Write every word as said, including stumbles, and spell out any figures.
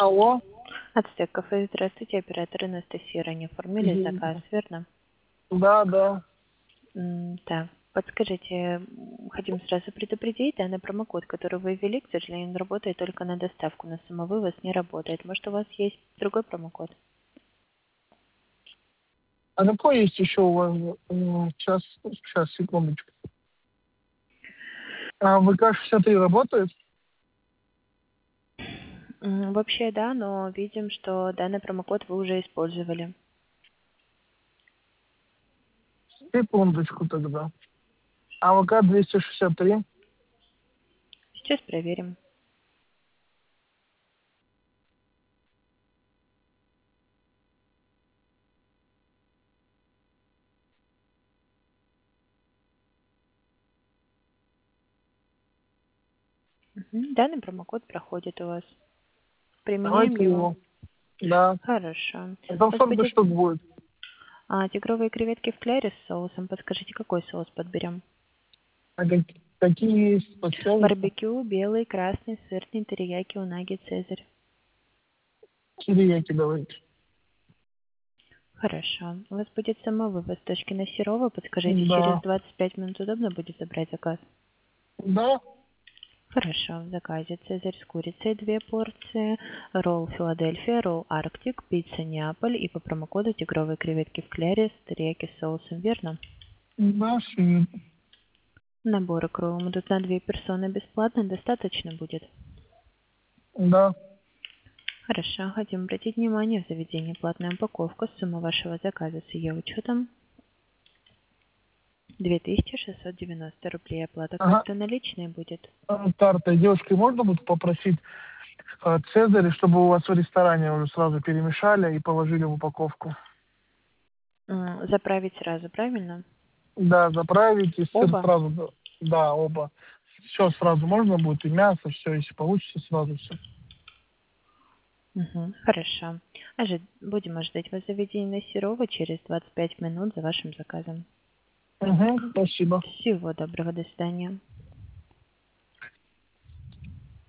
Алло. Ацтек кафе, здравствуйте, оператор Анастасия, ранее оформили Мгм. заказ, верно? Да, да. М, Да, подскажите, м, хотим сразу предупредить, данный промокод, который вы ввели, к сожалению, он работает только на доставку, на самовывоз не работает. Может, у вас есть другой промокод? А какой есть еще у вас? м, Сейчас, сейчас, секундочку. А ВК шестьдесят три работает? М, Вообще, да, но видим, что данный промокод вы уже использовали. Секундочку тогда. А ВК двести шестьдесят три? Сейчас проверим. Мгм, данный промокод проходит у вас. Применяем Давайте его. его. Да. Хорошо. А там У вас сколько будет штук будет? а, тигровые креветки в кляре с соусом. Подскажите, какой соус подберем? А как- какие есть подскажете? Барбекю, белый, красный, сырный, терияки, унаги, цезарь. Кирияки давайте. Хорошо. У вас будет самовывоз с точки на Серова. Подскажите, через Да. двадцать пять минут удобно будет забрать заказ? Да. Хорошо. В заказе цезарь с курицей две порции, ролл Филадельфия, ролл Арктик, пицца Неаполь и по промокоду тигровые креветки в кляре с терияки с соусом, верно? Да, свинина. Наборы к роллам идут на две персоны бесплатно, достаточно будет? Да. Хорошо. Хотим обратить внимание в заведении платная упаковка. Сумма вашего заказа с ее учетом две тысячи шестьсот девяносто рублей. Оплата Ага. картой наличной будет. А, Картой девушкой можно будет попросить э, Цезарь, чтобы у вас в ресторане уже сразу перемешали и положили в упаковку? М, Заправить сразу, правильно? Да, заправить и сыр Оба? сразу. Да, да, оба. Все сразу можно будет, и мясо, все, если получится, сразу все. Мгм. Хорошо. Ожи- Будем ожидать вас в заведении на Серова через двадцать пять минут за вашим заказом. Угу, спасибо. Всего доброго. До свидания.